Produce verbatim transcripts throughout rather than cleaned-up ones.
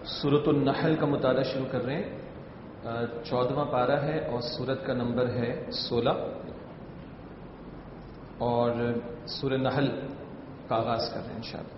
سورۃ النحل کا مطالعہ شروع کر رہے ہیں. چودواں پارہ ہے اور سورت کا نمبر ہے سولہ، اور سورہ نحل کا آغاز کر رہے ہیں انشاءاللہ.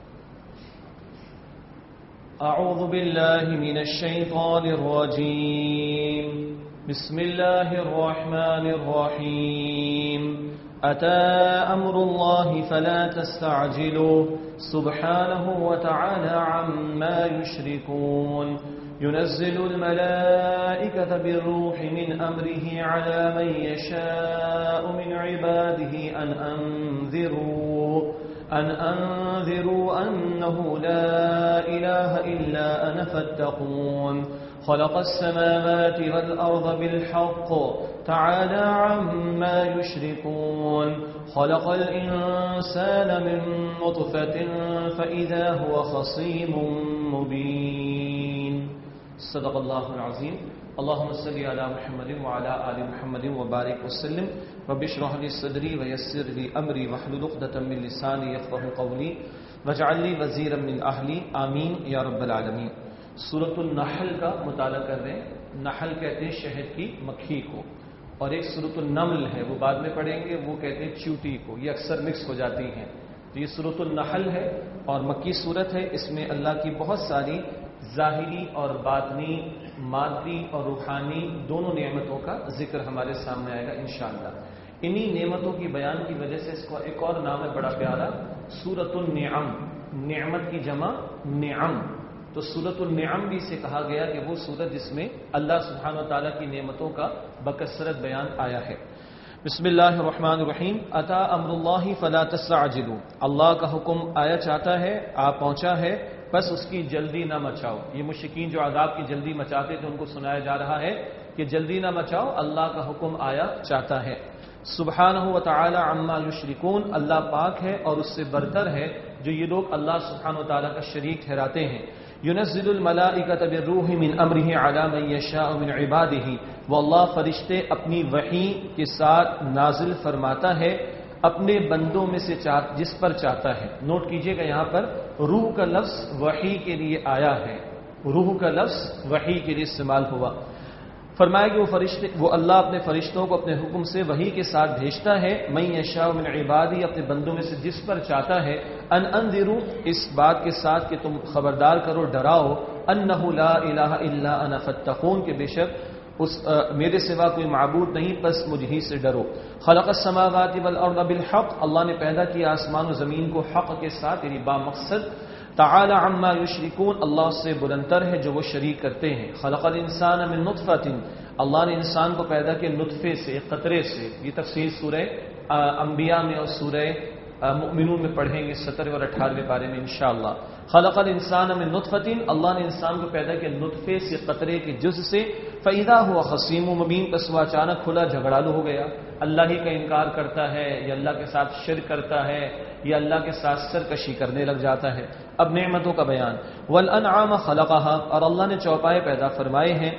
اعوذ باللہ من الشیطان الرجیم، بسم اللہ الرحمن الرحیم. أتى أمر الله فلا تستعجلوا سبحانه وتعالى عما يشركون. ينزل الملائكة بالروح من أمره على من يشاء من عباده أن أنذروا أن أنذروا أنه لا إله إلا أنا فاتقون. خلق السماوات والأرض بالحق تعالى عما يشركون. خلق الإنسان من نطفة فإذا هو خصيم مبين. صدق الله العظيم. اللهم صل على محمد وعلى آل محمد وبارك وسلم. رب اشرح لي صدري ويسر لي أمري واحلل عقدة من لساني يفقهوا قولي واجعل لي وزيرا من أهلي آمين يا رب العالمين. سورۃ النحل کا مطالعہ کر رہے ہیں. نحل کہتے ہیں شہد کی مکھی کو، اور ایک سورۃ النمل ہے وہ بعد میں پڑھیں گے، وہ کہتے ہیں چیوٹی کو. یہ اکثر مکس ہو جاتی ہیں. تو یہ سورۃ النحل ہے اور مکی سورت ہے. اس میں اللہ کی بہت ساری ظاہری اور باطنی، مادی اور روحانی دونوں نعمتوں کا ذکر ہمارے سامنے آئے گا انشاءاللہ. انہی نعمتوں کی بیان کی وجہ سے اس کو ایک اور نام ہے بڑا پیارا، سورۃ النعم. نعمت کی جمع نعم. تو سورۃ النعم بھی سے کہا گیا کہ وہ سورت جس میں اللہ سبحانہ و تعالیٰ کی نعمتوں کا بکثرت بیان آیا ہے. بسم اللہ الرحمن الرحیم. اتا امر اللہ فلا تستعجلوا. اللہ کا حکم آیا چاہتا ہے، آ پہنچا ہے، بس اس کی جلدی نہ مچاؤ. یہ مشرکین جو عذاب کی جلدی مچاتے تھے ان کو سنایا جا رہا ہے کہ جلدی نہ مچاؤ، اللہ کا حکم آیا چاہتا ہے. سبحانہ و تعالی عما یشرکون. اللہ پاک ہے اور اس سے برتر ہے جو یہ لوگ اللہ سبحانہ و تعالیٰ کا شریک ٹھہراتے ہیں. ينزل الملائکۃ بالروح من امرہ علی من یشاء من عبادہ. وہ اللہ فرشتے اپنی وحی کے ساتھ نازل فرماتا ہے اپنے بندوں میں سے جس پر چاہتا ہے. نوٹ کیجئے گا یہاں پر روح کا لفظ وحی کے لیے آیا ہے. روح کا لفظ وحی کے لیے استعمال ہوا. فرمایا کہ وہ فرشتے وہ اللہ اپنے فرشتوں کو اپنے حکم سے وحی کے ساتھ بھیجتا ہے. من یشاء من عبادی، اپنے بندوں میں سے جس پر چاہتا ہے. ان انذروا، اس بات کے ساتھ کہ تم خبردار کرو، ڈراؤ. انہ لا الہ الا انا فاتقون، کہ بے شک اس میرے سوا کوئی معبود نہیں، بس مجھ ہی سے ڈرو. خلق السماوات والارض بالحق. اللہ نے پیدا کیا آسمان و زمین کو حق کے ساتھ، یعنی با مقصد. تعالی عما یشرکون، اللہ سے بلندتر ہے جو وہ شریک کرتے ہیں. خلق الانسان من نطفۃ. اللہ نے انسان کو پیدا کیا نطفے سے، ایک قطرے سے. یہ تفصیل سورہ انبیاء میں اور سورہ مؤمنون میں پڑھیں گے، سترہ اور اٹھارہویں پارے میں انشاءاللہ. خلق الانسان من نطفۃ. اللہ نے انسان کو پیدا کیا نطفے سے، قطرے کے جز سے. فاذا هو خصیم مبین. بس وہ اچانک کھلا جھگڑالو ہو گیا. اللہ ہی کا انکار کرتا ہے، یا اللہ کے ساتھ شرک کرتا ہے، یا اللہ کے ساتھ سرکشی کرنے لگ جاتا ہے. اب نعمتوں کا بیان. والانعام خلقها. اور اللہ نے چوپائے پیدا فرمائے ہیں.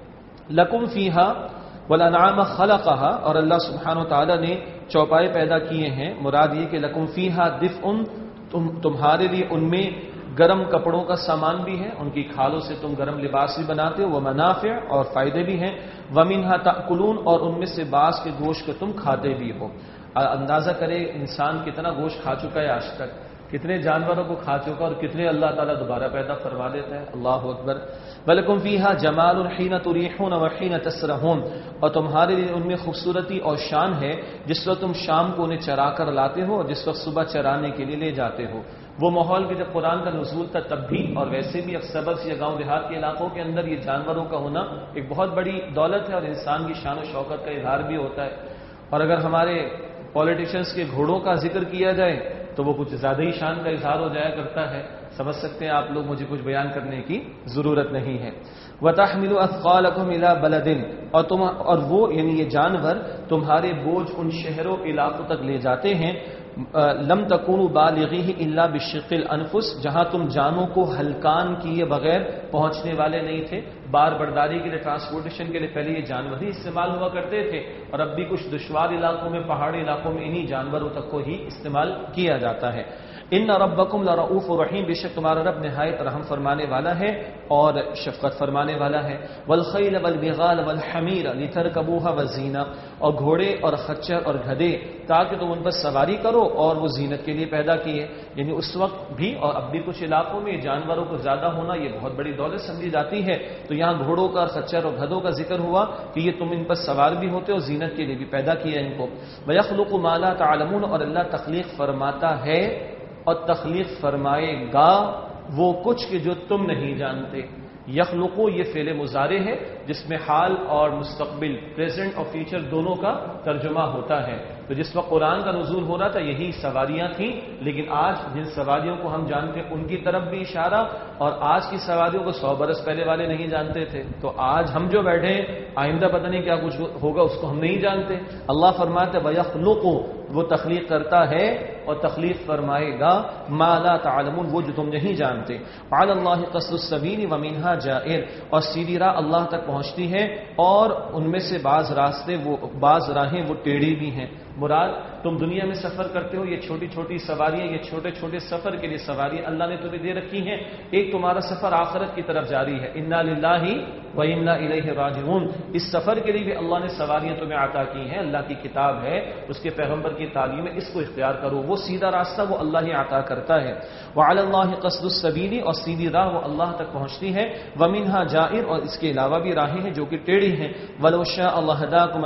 لکم فیہا. والانعام خلقها. اور اللہ سبحانہ و تعالی نے چوپائے پیدا کیے ہیں. مراد یہ کہ لکم فیہا دفء، تم تمہارے لیے ان میں گرم کپڑوں کا سامان بھی ہے، ان کی کھالوں سے تم گرم لباس بھی بناتے ہو. ومنافع، اور فائدے بھی ہیں. ومنہا تأکلون. اور ان میں سے بعض کے گوشت کو تم کھاتے بھی ہو. اندازہ کرے انسان کتنا گوشت کھا چکا ہے آج تک، کتنے جانوروں کو کھا چکا اور کتنے اللہ تعالیٰ دوبارہ پیدا فرما دیتا ہے. اللہ اکبر. وَلَكُمْ فِيهَا جَمَالٌ حِينَ تُرِيحُونَ وَحِينَ تَسْرَحُونَ. اور تمہارے لیے ان میں خوبصورتی اور شان ہے جس وقت تم شام کو انہیں چرا کر لاتے ہو اور جس وقت صبح چرانے کے لیے لے جاتے ہو. وہ ماحول کہ جب قرآن کا نزول تھا تب بھی، اور ویسے بھی اکثر یا گاؤں دیہات کے علاقوں کے اندر یہ جانوروں کا ہونا ایک بہت بڑی دولت ہے اور انسان کی شان و شوکت کا اظہار بھی ہوتا ہے. اور اگر ہمارے پولیٹیشینس کے گھوڑوں کا ذکر کیا جائے تو وہ کچھ زیادہ ہی شان کا اظہار ہو جایا کرتا ہے. سمجھ سکتے ہیں آپ لوگ، مجھے کچھ بیان کرنے کی ضرورت نہیں ہے. وَتَحْمِلُ أَثْقَالَكُمْ إِلَى بَلَدٍ. اور تم اور وہ یعنی یہ جانور تمہارے بوجھ ان شہروں علاقوں تک لے جاتے ہیں. لم تکونوا بالغیہ الا بشق الانفس. جہاں تم جانوں کو ہلکان کیے بغیر پہنچنے والے نہیں تھے. بار برداری کے لیے، ٹرانسپورٹیشن کے لیے پہلے یہ جانور ہی استعمال ہوا کرتے تھے، اور اب بھی کچھ دشوار علاقوں میں، پہاڑی علاقوں میں انہی جانوروں تک کو ہی استعمال کیا جاتا ہے. ان ربکم لرؤوف رحیم، بے شک تمہارا رب نہایت رحم فرمانے والا ہے اور شفقت فرمانے والا ہے. والخیل والبغال والحمیر لترکبوها وزینہ، اور گھوڑے اور خچر اور گدھے تاکہ تم ان پر سواری کرو اور وہ زینت کے لیے پیدا کیے. یعنی اس وقت بھی اور اب بھی کچھ علاقوں میں جانوروں کو زیادہ ہونا یہ بہت بڑی دولت سمجھی جاتی ہے، تو یہاں گھوڑوں کا، خچر اور گدھوں کا ذکر ہوا کہ یہ تم ان پر سوار بھی ہوتے اور زینت کے لیے بھی پیدا کیا ان کو. وَيَخْلُقُ مَا لَا تَعْلَمُونَ، اور اللہ تخلیق فرماتا ہے اور تخلیق فرمائے گا وہ کچھ کہ جو تم نہیں جانتے. یخلقو یہ فعل مضارع ہے جس میں حال اور مستقبل، پریزنٹ اور فیوچر دونوں کا ترجمہ ہوتا ہے. تو جس وقت قرآن کا نزول ہو رہا تھا یہی سواریاں تھیں، لیکن آج جن سواریوں کو ہم جانتے ہیں ان کی طرف بھی اشارہ، اور آج کی سواریوں کو سو برس پہلے والے نہیں جانتے تھے. تو آج ہم جو بیٹھے ہیں آئندہ پتہ نہیں کیا کچھ ہوگا اس کو ہم نہیں جانتے. اللہ فرماتے وَيَخْلُقُ، وہ تخلیق کرتا ہے اور تخلیق فرمائے گا ما لا تعلمون، وہ جو تم نہیں جانتے. علی اللہ قصد السبیل ومنها جائر، اور سیدھی راہ اللہ تک پہنچتی ہے اور ان میں سے بعض راستے وہ بعض راہیں وہ ٹیڑھی بھی ہیں. مراد تم دنیا میں سفر کرتے ہو، یہ چھوٹی چھوٹی سواریاں، یہ چھوٹے چھوٹے سفر کے لیے سواریاں اللہ نے تمہیں دے رکھی ہیں. ایک تمہارا سفر آخرت کی طرف جاری ہے، انا للہ و انا الیہ راجعون. اس سفر کے لیے بھی اللہ نے سواریاں تمہیں عطا کی ہیں. اللہ کی کتاب ہے، اس کے پیغمبر کی تعلیم ہے، اس کو اختیار کرو. وہ سیدھا راستہ وہ اللہ ہی عطا کرتا ہے. وعلی اللہ قصد السبیل، اور سیدھی راہ وہ اللہ تک پہنچتی ہے. ومنها جائر، اور اس کے علاوہ بھی راہیں ہیں جو کہ ٹیڑھی ہیں. ولو شاء اللہ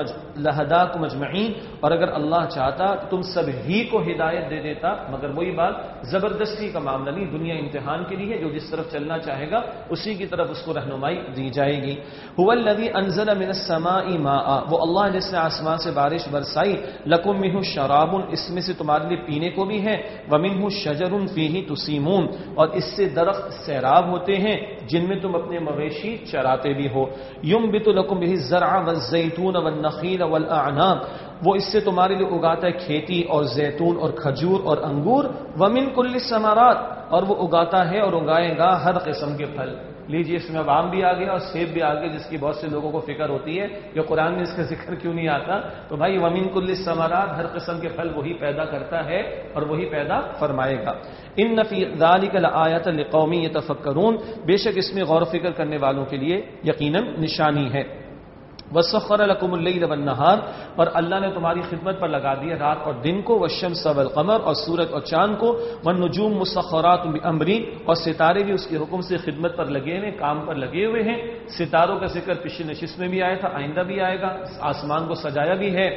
لہداکم اجمعین، اور اگر اللہ چاہتا تو تم سب ہی کو ہدایت دے دیتا، مگر وہی بات زبردستی کا معاملہ نہیں، دنیا امتحان کے لیے ہے. جو جس طرف چلنا چاہے گا اسی کی طرف اس کو رہنمائی دی جائے گی. هو الذی انزل من السماء ماء، وہ اللہ جس نے آسمان سے بارش برسائی. لکم منہ شراب، اس میں سے تمہارے لیے پینے کو بھی ہے. ومنہ شجر فیہ تسیمون، اور اس سے درخت سیراب ہوتے ہیں جن میں تم اپنے مویشی چراتے بھی ہو. ینبت لکم بہ الزرع والزیتون والنخیل والاعناب، وہ اس سے تمہارے لیے اگاتا ہے کھیتی اور زیتون اور کھجور اور انگور. ومن کل الثمرات، اور وہ اگاتا ہے اور اگائے گا ہر قسم کے پھل. لیجیے اس میں آم بھی آ گیا اور سیب بھی آ گیا، جس کی بہت سے لوگوں کو فکر ہوتی ہے کہ قرآن میں اس کا ذکر کیوں نہیں آتا. تو بھائی ومن کل الثمرات، ہر قسم کے پھل وہی پیدا کرتا ہے اور وہی پیدا فرمائے گا. ان فی ذلک لآیۃ لقوم یتفکرون، بے شک اس میں غور و فکر کرنے والوں کے لیے یقیناً نشانی ہے. وَسَخَّرَ لَكُمُ اللَّيْلَ وَالنَّهَارَ، اور اللہ نے تمہاری خدمت پر لگا دیا رات اور دن کو. وَالشَّمْسَ وَالْقَمَرَ، اور سورج اور چاند کو. وَالنُّجُومُ مُسَخَّرَاتٌ بِأَمْرِهِ، اور ستارے بھی اس کے حکم سے خدمت پر لگے ہوئے، کام پر لگے ہوئے ہیں. ستاروں کا ذکر پچھلی نشست میں بھی آیا تھا، آئندہ بھی آئے گا. آسمان کو سجایا بھی ہے،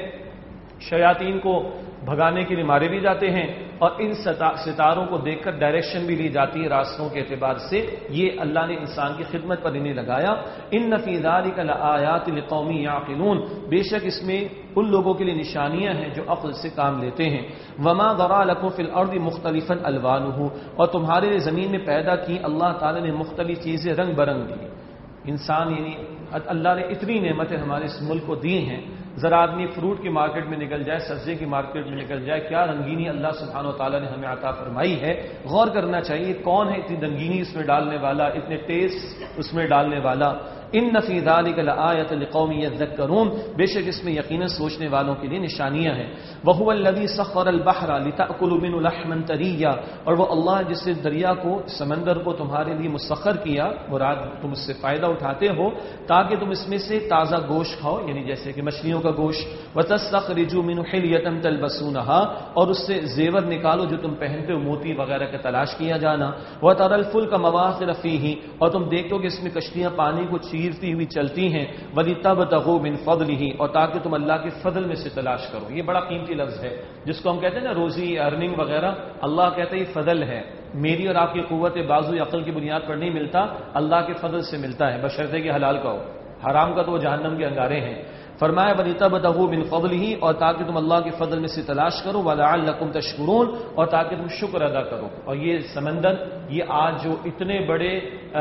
شیاطین کو بھگانے کے لیے مارے بھی جاتے ہیں، اور ان ستاروں کو دیکھ کر ڈائریکشن بھی لی جاتی ہے راستوں کے اعتبار سے. یہ اللہ نے انسان کی خدمت پر انہیں لگایا. ان فی ذلک لآیات لقوم یعقلون، بے شک اس میں ان لوگوں کے لیے نشانیاں ہیں جو عقل سے کام لیتے ہیں. وما ذرا لکم فی الارض مختلفا الوانہ، اور تمہارے لیے زمین میں پیدا کی اللہ تعالی نے مختلف چیزیں رنگ برنگ دی. انسان یعنی اللہ نے اتنی نعمتیں ہمارے اس ملک کو دی ہیں. ذرا آدمی فروٹ کی مارکیٹ میں نکل جائے، سبزی کی مارکیٹ میں نکل جائے، کیا رنگینی اللہ سبحانہ و تعالیٰ نے ہمیں عطا فرمائی ہے. غور کرنا چاہیے کون ہے اتنی رنگینی اس میں ڈالنے والا، اتنے ٹیسٹ اس میں ڈالنے والا. ان فی ذلک لآیۃ لقوم یذکرون، بے شک اس میں یقیناً سوچنے والوں کے لیے نشانیاں ہیں. وہو الذی سخر البحر لتأکلوا منہ لحما طریا، اور وہ اللہ جس نے دریا کو، سمندر کو تمہارے لیے مسخر کیا، مراد تم اس سے فائدہ اٹھاتے ہو تاکہ تم اس میں سے تازہ گوشت کھاؤ، یعنی جیسے کہ مچھلیوں کا گوشت. وتستخرجوا منہ حلیۃ تلبسونہا، اور اس سے زیور نکالو جو تم پہنتے ہو، موتی وغیرہ کا تلاش کیا جانا. وتری الفلک مواخر فیہ، اور تم دیکھو کہ اس میں کشتیاں پانی کو چیرتی ہوئی چلتی ہیں. وَلِتَبْتَغُوا مِنْ فَضْلِهِ، اور تاکہ تم اللہ کے فضل میں سے تلاش کرو. یہ بڑا قیمتی لفظ ہے جس کو ہم کہتے ہیں نا روزی، ارننگ وغیرہ. اللہ کہتے ہیں یہ فضل ہے، میری اور آپ کی قوت بازو عقل کی بنیاد پر نہیں ملتا، اللہ کے فضل سے ملتا ہے، بشرطے کہ حلال کا ہو. حرام کا تو وہ جہنم کے انگارے ہیں. فرمایا وَلِتَبْتَغُوا مِنْ فَضْلِهِ، اور تاکہ تم اللہ کے فضل میں سے تلاش کرو. وَلَعَلَّكُمْ تَشْكُرُونَ، اور تاکہ تم شکر ادا کرو. اور یہ سمندر، یہ آج جو اتنے بڑے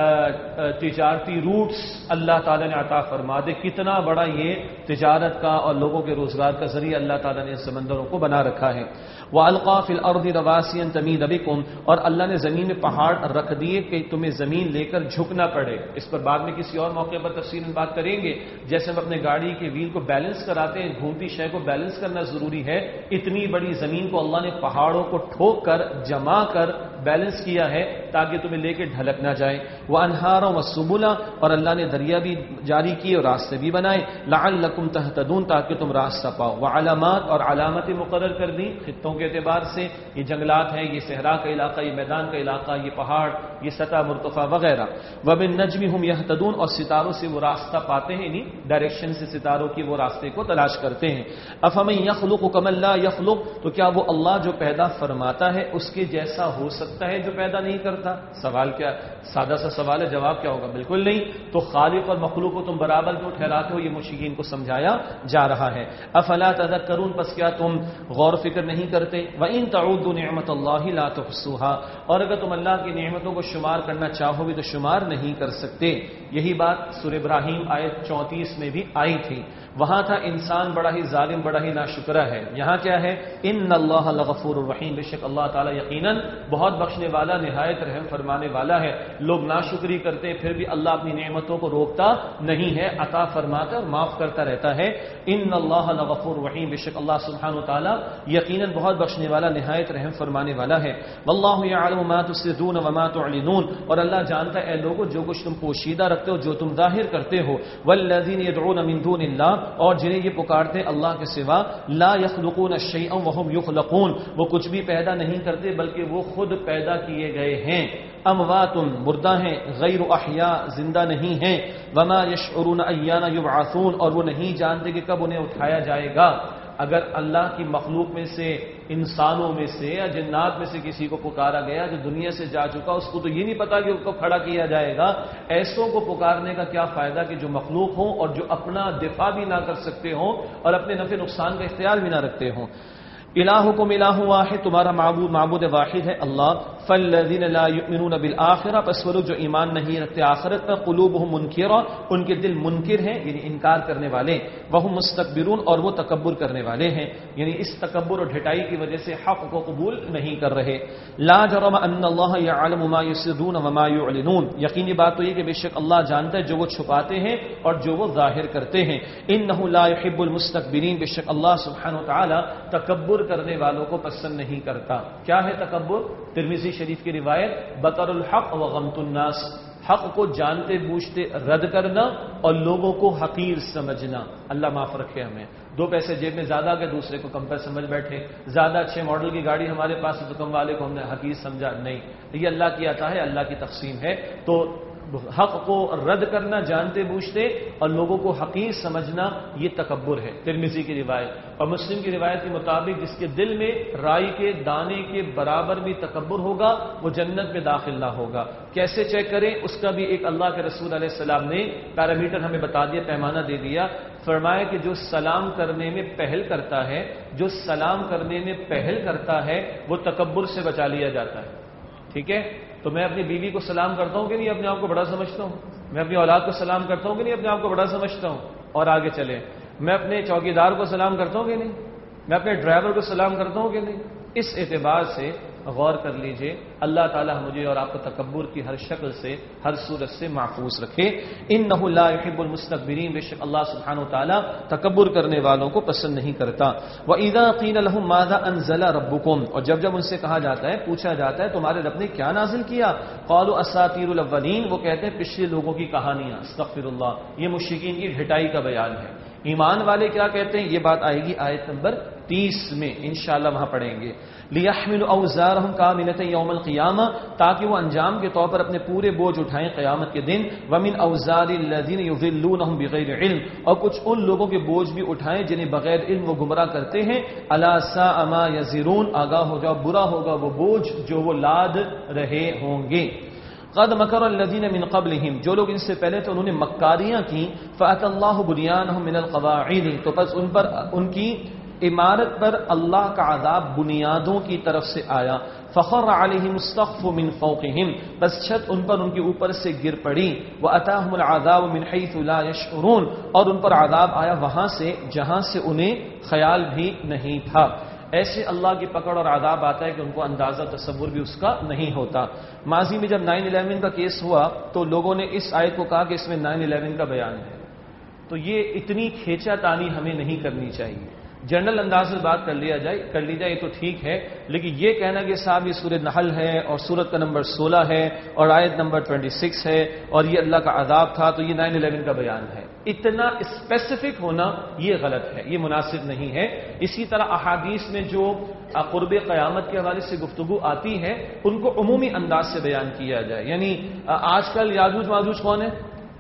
تجارتی روٹس اللہ تعالیٰ نے عطا فرما دے، کتنا بڑا یہ تجارت کا اور لوگوں کے روزگار کا ذریعہ اللہ تعالیٰ نے سمندروں کو بنا رکھا ہے. وَأَلْقَى فِي الْأَرْضِ رَوَاسِيَ أَن تَمِيدَ بِكُمْ، اور اللہ نے زمین میں پہاڑ رکھ دیے کہ تمہیں زمین لے کر جھکنا پڑے. اس پر بعد میں کسی اور موقع پر تفصیل بات کریں گے. جیسے ہم اپنے گاڑی کے ویل کو بیلنس کراتے ہیں، گھومتی شے کو بیلنس کرنا ضروری ہے، اتنی بڑی زمین کو اللہ نے پہاڑوں کو ٹھوک کر جما کر بیلنس کیا ہے تاکہ تمہیں لے کے ڈھلک نہ جائے. وہ انہاروں و سبلا، اور اللہ نے دریا بھی جاری کیے اور راستے بھی بنائے، لعلکم تہتدون، تاکہ تم راستہ پاؤ. وہ علامات، اور علامتیں مقرر کر دی خطوں کے اعتبار سے، یہ جنگلات ہیں، یہ صحرا کا علاقہ، یہ میدان کا علاقہ، یہ پہاڑ، یہ سطح مرتفع وغیرہ. وبالنجم هم يهتدون، اور ستاروں سے وہ راستہ پاتے ہیں، یعنی ڈائریکشن سے ستاروں کی وہ راستے کو تلاش کرتے ہیں. افمن يخلق كمن لا يخلق، تو کیا وہ اللہ جو پیدا فرماتا ہے اس کے جیسا ہو سکتا ہے جو پیدا نہیں کرتا؟ سوال کیا، سادہ سا سوال ہے، جواب کیا ہوگا؟ بالکل نہیں. تو خالق اور مخلوق کو تم برابر کیوں ٹھہراتے ہو؟ یہ مشرکین کو سمجھایا جا رہا ہے. افلا تذکرون، پس کیا تم غور فکر نہیں کرتے؟ وَإِن تَعُدُّوا نِعْمَةَ اللَّهِ لَا تُحْصُوهَا، اور اگر تم اللہ کی نعمتوں کو شمار کرنا چاہو بھی تو شمار نہیں کر سکتے. یہی بات سورہ ابراہیم آیت چونتیس میں بھی آئی تھی. وہاں تھا انسان بڑا ہی ظالم، بڑا ہی ناشکرا ہے. یہاں کیا ہے؟ ان اللہ لغفور الرحیم، بے شک اللہ تعالیٰ یقیناً بہت بخشنے والا، نہایت رحم فرمانے والا ہے. لوگ ناشکری کرتے ہیں پھر بھی اللہ اپنی نعمتوں کو روکتا نہیں ہے، عطا فرماتا اور معاف کرتا رہتا ہے. ان اللہ لغفور الرحیم، بے شک اللہ سبحانہ و تعالیٰ یقیناً بہت بخشنے والا، نہایت رحم فرمانے والا ہے. واللہ یعلم ما تسرون وما تعلنون، اور اللہ جانتا ہے اے لوگوں جو کچھ تم پوشیدہ رکھتے ہو، جو تم ظاہر کرتے ہو. والذین يدعون من دون اللہ، اور جنہیں یہ پکارتے ہیں اللہ کے سوا، لا يخلقون شیئا وهم يخلقون، وہ کچھ بھی پیدا نہیں کرتے بلکہ وہ خود پیدا کیے گئے ہیں. اموات، مردہ ہیں، غیر احیاء، زندہ نہیں ہیں. وما يشعرون ایان یبعثون، اور وہ نہیں جانتے کہ کب انہیں اٹھایا جائے گا. اگر اللہ کی مخلوق میں سے، انسانوں میں سے یا جنات میں سے کسی کو پکارا گیا جو دنیا سے جا چکا، اس کو تو یہ نہیں پتا کہ اس کو کھڑا کیا جائے گا. ایسوں کو پکارنے کا کیا فائدہ کہ جو مخلوق ہوں اور جو اپنا دفاع بھی نہ کر سکتے ہوں اور اپنے نفع نقصان کا اختیار بھی نہ رکھتے ہوں. الہکم الہ واحد، تمہارا معبود معبود واحد ہے اللہ. فالذین لا یؤمنون بالآخرہ، پس وہ لوگ جو ایمان نہیں رکھتے آخرت پر، قلوبہم منکرہ، ان کے دل منکر ہیں یعنی انکار کرنے والے. وہم مستکبرون، اور وہ تکبر کرنے والے ہیں، یعنی اس تکبر اور ڈھٹائی کی وجہ سے حق کو قبول نہیں کر رہے. لا جرم ان اللہ یعلم ما یسرون وما یعلنون، یقینی بات تو یہ کہ بے شک اللہ جانتا ہے جو وہ چھپاتے ہیں اور جو وہ ظاہر کرتے ہیں. انہ لا یحب المستکبرین، بے شک اللہ سبحانہ و تعالی تکبر کرنے والوں کو پسند نہیں کرتا. کیا ہے تکبر؟ ترمذی شریف کی روایت، بطر الحق و غمت الناس، حق کو جانتے بوجھتے رد کرنا اور لوگوں کو حقیر سمجھنا. اللہ معاف رکھے ہمیں. دو پیسے جیب میں زیادہ کے دوسرے کو کم پر سمجھ بیٹھے. زیادہ اچھے ماڈل کی گاڑی ہمارے پاس ہے تو کم والے کو ہم نے حقیر سمجھا. نہیں، یہ اللہ کی عطا ہے، اللہ کی تقسیم ہے. تو حق کو رد کرنا جانتے بوجھتے اور لوگوں کو حقیر سمجھنا، یہ تکبر ہے. ترمذی کی روایت. اور مسلم کی روایت کے مطابق جس کے دل میں رائی کے دانے کے برابر بھی تکبر ہوگا وہ جنت میں داخل نہ ہوگا. کیسے چیک کریں؟ اس کا بھی ایک اللہ کے رسول علیہ السلام نے پیرامیٹر ہمیں بتا دیا، پیمانہ دے دیا. فرمایا کہ جو سلام کرنے میں پہل کرتا ہے، جو سلام کرنے میں پہل کرتا ہے وہ تکبر سے بچا لیا جاتا ہے. ٹھیک ہے؟ تو میں اپنی بیوی کو سلام کرتا ہوں کہ نہیں اپنے آپ کو بڑا سمجھتا ہوں؟ میں اپنی اولاد کو سلام کرتا ہوں کہ نہیں اپنے آپ کو بڑا سمجھتا ہوں؟ اور آگے چلے، میں اپنے چوکیدار کو سلام کرتا ہوں کہ نہیں؟ میں اپنے ڈرائیور کو سلام کرتا ہوں کہ نہیں؟ اس اعتبار سے غور کر لیجئے. اللہ تعالی مجھے اور آپ کو تکبر کی ہر شکل سے، ہر صورت سے محفوظ رکھے. انہ لا يحب المستکبرین، بے شک اللہ سبحانہ و تعالی تکبر کرنے والوں کو پسند نہیں کرتا. وَإِذَا قِيلَ لَهُم مَاذَا أَنزَلَ رَبُّكُمْ، اور جب جب ان سے کہا جاتا ہے، پوچھا جاتا ہے تمہارے رب نے کیا نازل کیا؟ قالوا اساطیر الاولین، وہ کہتے ہیں پچھلے لوگوں کی کہانیاں. استغفر اللہ، یہ مشرکین کی ڈھٹائی کا بیان ہے. ایمان والے کیا کہتے ہیں؟ یہ بات آئے گی آیت نمبر تیس میں، انشاءاللہ وہاں پڑھیں گے. لِيَحْمِلُوا أَوْزَارَهُمْ كَامِلَةً يَوْمَ الْقِيَامَةِ، تاکہ وہ انجام کے طور پر اپنے پورے بوجھ اٹھائیں قیامت کے دن. وَمِنْ أَوْزَارِ الَّذِينَ يُضِلُّونَهُمْ بِغَيْرِ عِلْمٍ، اور کچھ ان لوگوں کے بوجھ بھی اٹھائیں جنہیں بغیر علم وہ گمراہ کرتے ہیں. أَلَا سَاءَ مَا يَزِرُونَ، آگاہ ہو جاؤ برا ہوگا وہ بوجھ جو وہ لاد رہے ہوں گے. قد مکر الذین من قبلہم، جو لوگ ان سے پہلے تو انہوں نے مکاریاں کی. فأتی اللہ بنیانہم من القواعد، تو بس ان پر ان کی عمارت پر اللہ کا عذاب بنیادوں کی طرف سے آیا. فخر علیہم السقف من فوقہم، بس چھت ان پر ان کے اوپر سے گر پڑی. واتاہم العذاب من حیث لا یشعرون، اور ان پر عذاب آیا وہاں سے جہاں سے انہیں خیال بھی نہیں تھا. ایسے اللہ کی پکڑ اور عذاب آتا ہے کہ ان کو اندازہ تصور بھی اس کا نہیں ہوتا. ماضی میں جب نائن الیون کا کیس ہوا تو لوگوں نے اس آیت کو کہا کہ اس میں نائن الیون کا بیان ہے. تو یہ اتنی کھینچا تانی ہمیں نہیں کرنی چاہیے. جنرل انداز میں بات کر لیا جائے کر لی جائے تو ٹھیک ہے، لیکن یہ کہنا کہ صاحب یہ سورہ نحل ہے اور سورت کا نمبر سولہ ہے اور آیت نمبر چھبیس ہے اور یہ اللہ کا عذاب تھا تو یہ نائن الیون کا بیان ہے، اتنا اسپیسیفک ہونا یہ غلط ہے، یہ مناسب نہیں ہے. اسی طرح احادیث میں جو قرب قیامت کے حوالے سے گفتگو آتی ہے ان کو عمومی انداز سے بیان کیا جائے. یعنی آج کل یاجوج ماجوج کون ہے؟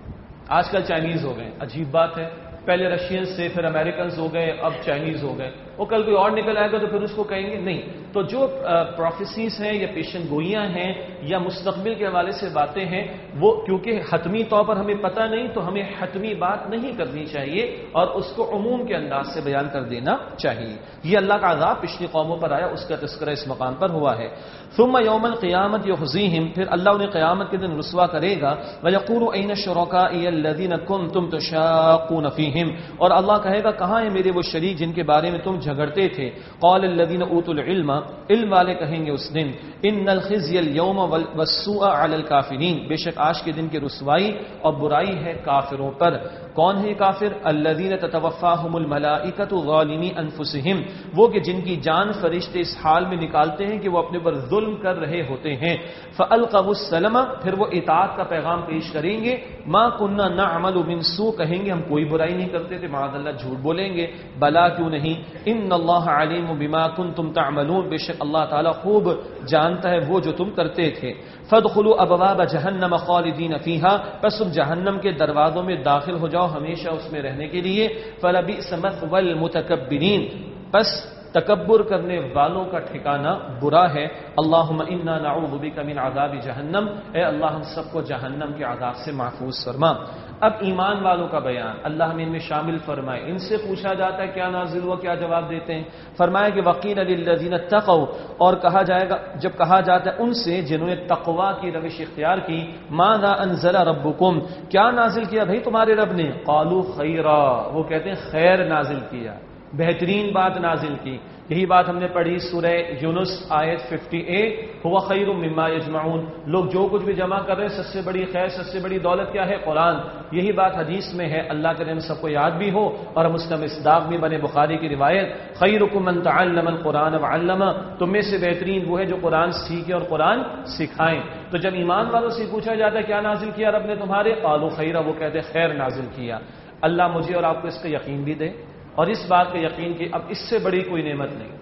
آج کل چائنیز ہو گئے. عجیب بات ہے، پہلے رشینز سے، پھر امریکنز ہو گئے، اب چائنیز ہو گئے. وہ کل کوئی اور نکل آئے گا تو پھر اس کو کہیں گے نہیں. تو جو پروفیسیز ہیں یا پیشن گوئیاں ہیں یا مستقبل کے حوالے سے باتیں ہیں وہ کیونکہ حتمی طور پر ہمیں پتہ نہیں تو ہمیں حتمی بات نہیں کرنی چاہیے اور اس کو عموم کے انداز سے بیان کر دینا چاہیے. یہ اللہ کا عذاب پچھلی قوموں پر آیا، اس کا تذکرہ اس مقام پر ہوا ہے. ثم یوم القیامت یخزیہم، پھر اللہ انہیں قیامت کے دن رسوا کرے گا. ویقول این شرکائی الذین کنتم تشاقون فیہم، اور اللہ کہے گا کہاں ہیں میرے وہ شریک جن کے بارے میں تم جھگڑتے تھے. قال الذین اوتوا العلم، علم والے کہیں گے اس دن ان الخزي اليوم والسوء على الكافرین، بے شک آج کے دن کی رسوائی اور برائی ہے کافروں پر. کون ہے کافر؟ الذین تتوفاہم الملائکۃ ظالمی انفسہم، وہ کہ جن کی جان فرشتے اس حال میں نکالتے ہیں کہ وہ اپنے پر ظلم کر رہے ہوتے ہیں. فالقوا السلم، پھر وہ اطاعت کا پیغام پیش کریں گے. ما كنا نعمل من سوء، کہیں گے ہم کوئی برائی نہیں کرتے تھے، معاذ اللہ جھوٹ بولیں گے. بلا کیوں نہیں، ان اللہ علیم بما کنتم تعملون، بے شک اللہ تعالیٰ خوب جانتا ہے وہ جو تم کرتے تھے. فادخلوا ابواب جہنم خالدین فیہا، پس تم جہنم کے دروازوں میں داخل ہو جاؤ ہمیشہ اس میں رہنے کے لیے. فلبئس مثوى المتکبرین، پس تکبر کرنے والوں کا ٹھکانہ برا ہے. اللہم انا نعوذ بک من عذاب جہنم، اے اللہ ہم سب کو جہنم کے عذاب سے محفوظ فرما. اب ایمان والوں کا بیان اللہ ہمیں ان میں شامل فرمائے. ان سے پوچھا جاتا ہے کیا نازل ہوا، کیا جواب دیتے ہیں؟ فرمایا کہ وقیل للذین اتقوا، اور کہا جائے گا جب کہا جاتا ہے ان سے جنہوں نے تقوی کی روش اختیار کی، ماذا انزل ربکم، کیا نازل کیا بھائی تمہارے رب نے؟ قالوا خیرا، وہ کہتے ہیں خیر نازل کیا، بہترین بات نازل کی. یہی بات ہم نے پڑھی سورہ یونس آیت اٹھاون، ہوا خیر مما یجمعون، لوگ جو کچھ بھی جمع کر رہے ہیں سب سے بڑی خیر سب سے بڑی دولت کیا ہے؟ قرآن. یہی بات حدیث میں ہے، اللہ کے ہم سب کو یاد بھی ہو اور ہم اس کا مصداق بھی بنے. بخاری کی روایت، خیرکم من تعلم القرآن وعلمہ، تم میں سے بہترین وہ ہے جو قرآن سیکھے اور قرآن سکھائیں. تو جب ایمان والوں سے پوچھا جاتا ہے کیا نازل کیا رب نے تمہارے؟ قالوا خیرا، وہ کہتے ہیں خیر نازل کیا. اللہ مجھے اور آپ کو اس کا یقین بھی دے اور اس بات کا یقین کہ اب اس سے بڑی کوئی نعمت نہیں.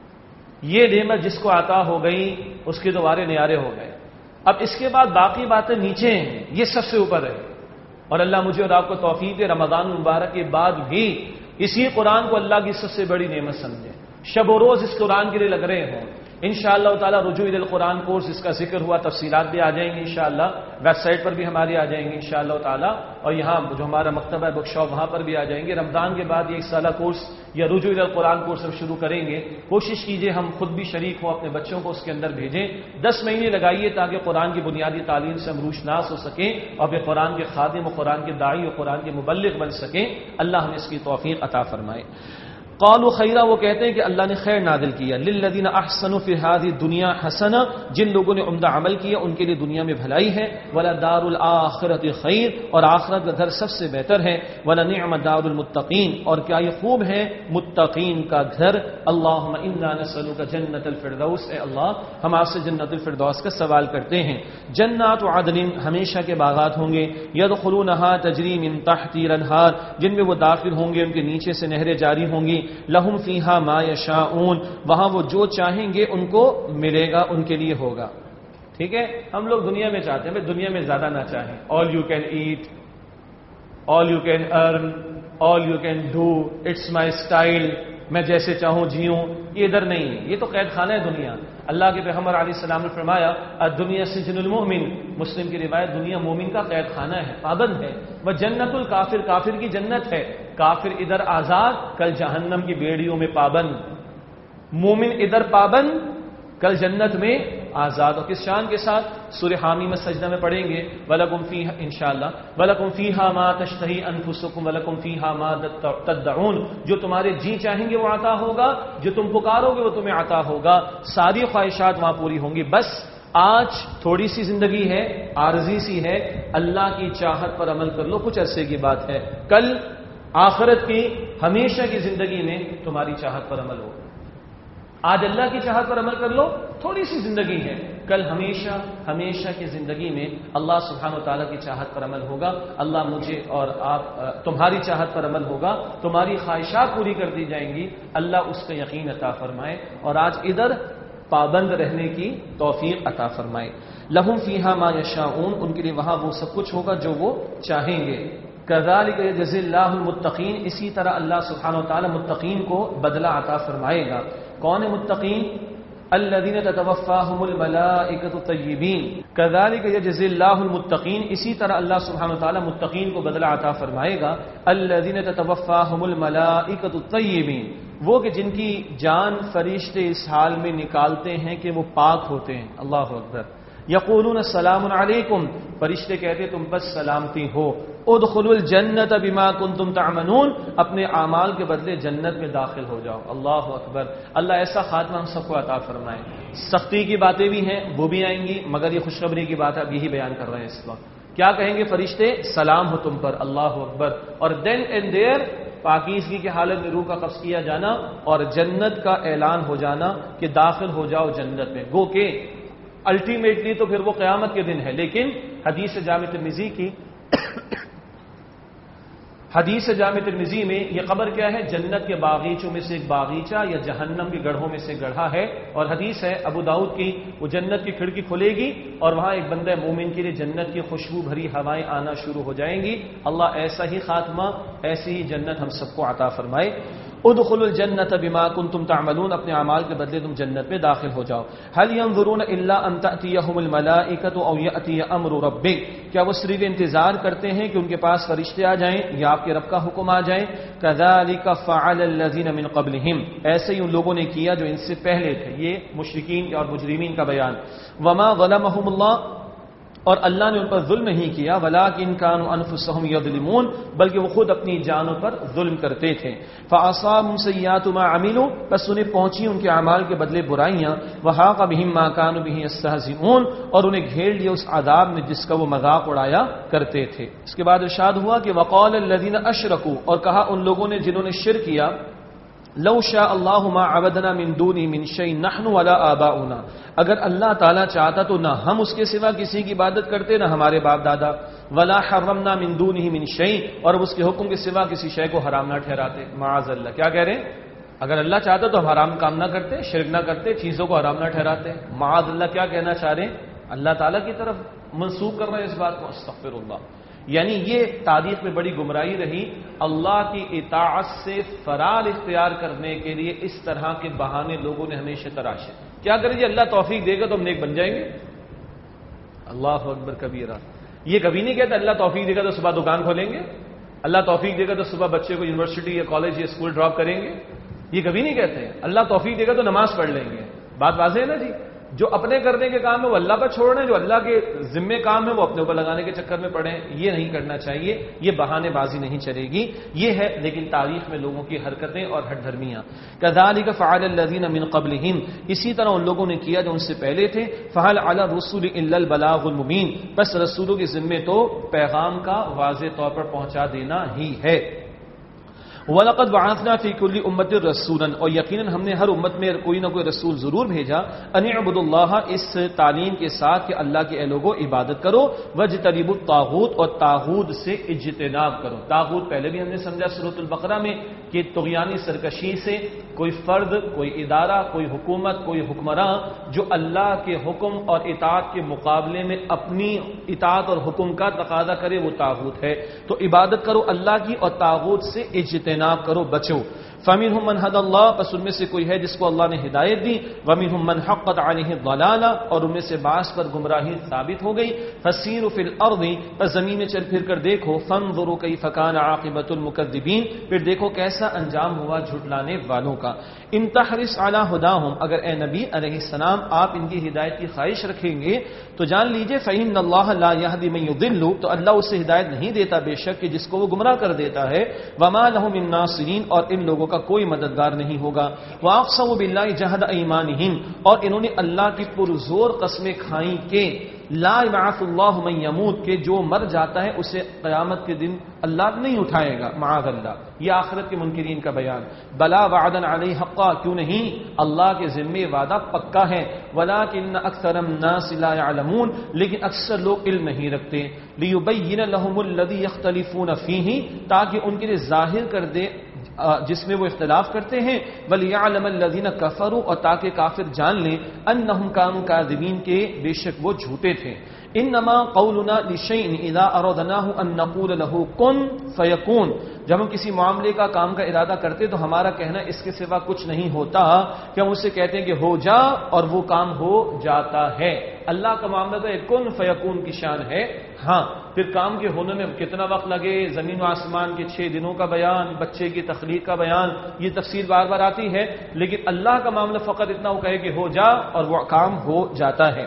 یہ نعمت جس کو عطا ہو گئی اس کے دوبارے نیارے ہو گئے. اب اس کے بعد باقی باتیں نیچے ہیں، یہ سب سے اوپر ہے. اور اللہ مجھے اور آپ کو توفیق دے رمضان المبارک کے بعد بھی اسی قرآن کو اللہ کی سب سے بڑی نعمت سمجھیں، شب و روز اس قرآن کے لیے لگ رہے ہوں. انشاءاللہ تعالی رجوع الی القرآن کورس اس کا ذکر ہوا، تفصیلات بھی آ جائیں گی انشاءاللہ، ویب سائٹ پر بھی ہماری آ جائیں گی انشاءاللہ تعالی، اور یہاں جو ہمارا مکتبہ ہے بک شاپ وہاں پر بھی آ جائیں گے. رمضان کے بعد یہ ایک سالہ کورس یا رجوع الی القرآن کورس ہم شروع کریں گے. کوشش کیجئے ہم خود بھی شریک ہوں، اپنے بچوں کو اس کے اندر بھیجیں. دس مہینے لگائیے تاکہ قرآن کی بنیادی تعلیم سے ہم روشناس ہو سکیں اور پھر قرآن کے خادم و قرآن کے داعی اور قرآن کے مبلغ بن سکیں. اللہ ہمیں اس کی توفیق عطا فرمائے. قالوا خیرا، وہ کہتے ہیں کہ اللہ نے خیر نازل کیا. للذین احسنوا فی هذه الدنیا حسنہ، جن لوگوں نے عمدہ عمل کیا ان کے لیے دنیا میں بھلائی ہے. ولدار الاخرۃ خیر، اور آخرت کا گھر سب سے بہتر ہے. ولنعم دار المتقین، اور کیا یہ خوب ہے متقین کا گھر. اللہم انا نسألک جنت الفردوس، اے اللہ ہم آپ سے جنت الفردوس کا سوال کرتے ہیں. جنات عدن، ہمیشہ کے باغات ہوں گے. یدخلونها تجری من تحتی الانہار، جن میں وہ داخل ہوں گے ان کے نیچے سے نہریں جاری ہوں گی. لہم فیہا ما یشاؤون، وہاں وہ جو چاہیں گے ان کو ملے گا، ان کے لیے ہوگا. ٹھیک ہے، ہم لوگ دنیا میں چاہتے ہیں دنیا میں زیادہ نہ چاہیں. All you can eat, all you can earn, all you can do, it's my style, میں جیسے چاہوں جیوں. یہ ادھر نہیں ہے، یہ تو قید خانہ ہے دنیا. اللہ کے پیغمبر علیہ السلام نے فرمایا الدنیا سجن المؤمن، مسلم کی روایت، دنیا مومن کا قید خانہ ہے، پابند ہے. وہ جنت الکافر، کافر کی جنت ہے. کافر ادھر آزاد، کل جہنم کی بیڑیوں میں پابند. مومن ادھر پابند، کل جنت میں آزاد. اور کس شان کے ساتھ؟ سورہ حامی میں سجدہ میں پڑھیں گے وَلَكُمْ فِيهَا انشاءاللہ وَلَكُمْ فِيهَا مَا تَشْتَهِي أَنفُسُكُمْ وَلَكُمْ فِيهَا مَا تَدَّعُونَ، جو تمہارے جی چاہیں گے وہ عطا ہوگا، جو تم پکارو گے وہ تمہیں عطا ہوگا. ساری خواہشات وہاں پوری ہوں گی. بس آج تھوڑی سی زندگی ہے، عارضی سی ہے، اللہ کی چاہت پر عمل کر لو، کچھ عرصے کی بات ہے. کل آخرت کی ہمیشہ کی زندگی میں تمہاری چاہت پر عمل ہو. آج اللہ کی چاہت پر عمل کر لو، تھوڑی سی زندگی ہے، کل ہمیشہ ہمیشہ کی زندگی میں اللہ سبحانہ و تعالیٰ کی چاہت پر عمل ہوگا. اللہ مجھے اور آپ تمہاری چاہت پر عمل ہوگا، تمہاری خواہشات پوری کر دی جائیں گی. اللہ اس کا یقین عطا فرمائے اور آج ادھر پابند رہنے کی توفیق عطا فرمائے. لہم فیہا ما یشاؤون، ان کے لیے وہاں وہ سب کچھ ہوگا جو وہ چاہیں گے. کذالک یجزی اللہ المتقین، اسی طرح اللہ سبحانہ و تعالیٰ متقین کو بدلہ عطا فرمائے گا. کون متقین؟ الذین تتوفاہم الملائکۃ طیبین. کذالک یجزی اللہ المتقین، اسی طرح اللہ سبحانہ و تعالیٰ متقین کو بدلہ عطا فرمائے گا. الذین تتوفاہم الملائکۃ طیبین، وہ کہ جن کی جان فرشتے اس حال میں نکالتے ہیں کہ وہ پاک ہوتے ہیں. اللہ اکبر. یقولون السلام علیکم، فرشتے کہتے تم بس سلامتی ہو. ادخلوا الجنت بما کنتم تعملون، اپنے اعمال کے بدلے جنت میں داخل ہو جاؤ. اللہ اکبر. اللہ ایسا خاتمہ ہم سب کو عطا فرمائے. سختی کی باتیں بھی ہیں، وہ بھی آئیں گی، مگر یہ خوشخبری کی بات اب یہی بیان کر رہے ہیں اس وقت. کیا کہیں گے فرشتے؟ سلام ہو تم پر. اللہ اکبر. اور دین اینڈ دیر پاکیزگی کی حالت میں روح کا قبض کیا جانا اور جنت کا اعلان ہو جانا کہ داخل ہو جاؤ جنت میں. گو کہ الٹیمیٹلی تو پھر وہ قیامت کے دن ہے. لیکن حدیث جامع ترمذی کی حدیث جامع ترمذی میں یہ خبر کیا ہے؟ جنت کے باغیچوں میں سے ایک باغیچہ یا جہنم کے گڑھوں میں سے گڑھا ہے. اور حدیث ہے ابو داؤد کی، وہ جنت کی کھڑکی کھلے گی اور وہاں ایک بندہ مومن کے لیے جنت کی خوشبو بھری ہوائیں آنا شروع ہو جائیں گی. اللہ ایسا ہی خاتمہ، ایسی ہی جنت ہم سب کو عطا فرمائے. ادخلوا الجنت بما کنتم تعملون، اپنے اعمال کے بدلے تم جنت میں داخل ہو جاؤ. هل ينظرون الا ان تاتيهم الملائکۃ او یاتی امر ربک، کیا وہ صرف انتظار کرتے ہیں کہ ان کے پاس فرشتے آ جائیں یا آپ کے رب کا حکم آ جائے؟ كذلك فعل الذين من قبلهم، ایسے ہی ان لوگوں نے کیا جو ان سے پہلے تھے. یہ مشرکین اور مجرمین کا بیان. وما ظلمهم اللہ، اور اللہ نے ان پر ظلم نہیں کیا. ولکن كانوا انفسهم يظلمون، بلکہ وہ خود اپنی جانوں پر ظلم کرتے تھے. فاصابهم سیئات ما عملوا، پس انہیں پہنچی ان کے اعمال کے بدلے برائیاں. وحاق بهم ما كانوا به يستهزئون، اور انہیں گھیر لیا اس عذاب میں جس کا وہ مذاق اڑایا کرتے تھے. اس کے بعد ارشاد ہوا کہ وقال الذين اشركوا، اور کہا ان لوگوں نے جنہوں نے شرک کیا، لو شاء اللہ ما عبدنا من دونه من شيء نحن ولا آباؤنا، اگر اللہ تعالیٰ چاہتا تو نہ ہم اس کے سوا کسی کی عبادت کرتے نہ ہمارے باپ دادا. ولا حرمنا من دونه من شيء، اور اس کے حکم کے سوا کسی شے کو حرام نہ ٹھہراتے. معاذ اللہ. کیا کہہ رہے ہیں؟ اگر اللہ چاہتا تو ہم حرام کام نہ کرتے، شرک نہ کرتے، چیزوں کو حرام نہ ٹھہراتے. معاذ اللہ. کیا کہنا چاہ رہے ہیں؟ اللہ تعالیٰ کی طرف منسوب کر رہے ہیں اس بات کو. استغفر اللہ. یعنی یہ تاریخ میں بڑی گمراہی رہی. اللہ کی اطاعت سے فرار اختیار کرنے کے لیے اس طرح کے بہانے لوگوں نے ہمیشہ تراشے. کیا کریں جی؟ اللہ توفیق دے گا تو ہم نیک بن جائیں گے. اللہ اکبر کبیرہ. یہ کبھی نہیں کہتا اللہ توفیق دے گا تو صبح دکان کھولیں گے، اللہ توفیق دے گا تو صبح بچے کو یونیورسٹی یا کالج یا اسکول ڈراپ کریں گے. یہ کبھی نہیں کہتے. اللہ توفیق دے گا تو نماز پڑھ لیں گے. بات واضح ہے نا جی؟ جو اپنے کرنے کے کام ہے وہ اللہ پر چھوڑ رہے ہیں، جو اللہ کے ذمے کام ہے وہ اپنے اوپر لگانے کے چکر میں پڑے ہیں. یہ نہیں کرنا چاہیے. یہ بہانے بازی نہیں چلے گی. یہ ہے لیکن تاریخ میں لوگوں کی حرکتیں اور ہٹ دھرمیاں. كذلك فعل الذين من قبلهم، اسی طرح ان لوگوں نے کیا جو ان سے پہلے تھے. فهل على الرسل الا البلاغ المبين، بس رسولوں کے ذمے تو پیغام کا واضح طور پر پہنچا دینا ہی ہے. وَلَقَدْ بَعَثْنَا فِي كُلِّ أُمَّةٍ رَسُولًا، اور یقیناً ہم نے ہر امت میں کوئی نہ کوئی رسول ضرور بھیجا. أَنِ اعْبُدُوا اللَّهَ، اس تعلیم کے ساتھ کہ اللہ کے اے لوگوں عبادت کرو. وَاجْتَنِبُوا الطَّاغُوتَ، اور طاغوت سے اجتناب کرو. طاغوت پہلے بھی ہم نے سمجھا سورۃ البقرہ میں کہ طغیانی سرکشی سے کوئی فرد، کوئی ادارہ، کوئی حکومت، کوئی حکمراں جو اللہ کے حکم اور اطاعت کے مقابلے میں اپنی اطاعت اور حکم کا تقاضا کرے وہ طاغوت ہے. تو عبادت کرو اللہ کی اور طاغوت سے اجتناب کرو، بچو. فَمِنْهُمْ مَنْ هَدَى اللَّهُ، بس ان میں سے کوئی ہے جس کو اللہ نے ہدایت دی. وَمِنْهُمْ مَنْ حَقَّتْ عَلَيْهِ الضَّلَالَةُ، اور ان میں سے بعض پر گمراہی ثابت ہو گئی. فَسِيرُوا فِي الْأَرْضِ، بس زمین میں چل پھر کر دیکھو. فَانظُرُوا كَيْفَ كَانَ عَاقِبَةُ الْمُكَذِّبِينَ، پھر دیکھو کیسا انجام ہوا جھٹلانے والوں کا. ان تحرص علی ہداہم، اگر اے نبی علیہ السلام آپ ان کی ہدایت کی خواہش رکھیں گے تو جان لیجئے فإن اللہ لا یہدی من یضل، تو اللہ اسے ہدایت نہیں دیتا بے شک کہ جس کو وہ گمراہ کر دیتا ہے. وما لهم من ناصرین، اور ان لوگوں کا کوئی مددگار نہیں ہوگا. واقسموا باللہ جہد ایمانہم، اور انہوں نے اللہ کی پرزور قسمیں کھائیں کہ لا یبعث اللہ من یموت کہ جو مر جاتا ہے اسے قیامت کے دن اللہ نہیں اٹھائے گا، معاذ اللہ. یہ آخرت کے منکرین کا بیان. بلا وعدا علیہ حقا کیوں نہیں، اللہ کے ذمے وعدہ پکا ہے. ولکن اکثر الناس لا يعلمون لیکن اکثر لوگ علم نہیں رکھتے. لیبین لهم الذی یختلفون فیہ تاکہ ان کے لیے ظاہر کر دے جس میں وہ اختلاف کرتے ہیں. وَلِيَعْلَمَ الَّذِينَ كَفَرُوا اور تاکہ کافر جان لیں أَنَّهُمْ كَانُوا كَاذِبِينَ کہ بے شک وہ جھوٹے تھے. انما قولنا لشيء اذا اردناه ان نقول له كن فيكون جب ہم کسی معاملے کا کام کا ارادہ کرتے تو ہمارا کہنا اس کے سوا کچھ نہیں ہوتا کہ ہم اسے کہتے ہیں کہ ہو جا اور وہ کام ہو جاتا ہے. اللہ کا معاملہ تو کن فیکون کی شان ہے. ہاں پھر کام کے ہونے میں کتنا وقت لگے، زمین و آسمان کے چھ دنوں کا بیان، بچے کی تخلیق کا بیان، یہ تفصیل بار بار آتی ہے. لیکن اللہ کا معاملہ فقط اتنا وہ کہے کہ ہو جا اور وہ کام ہو جاتا ہے.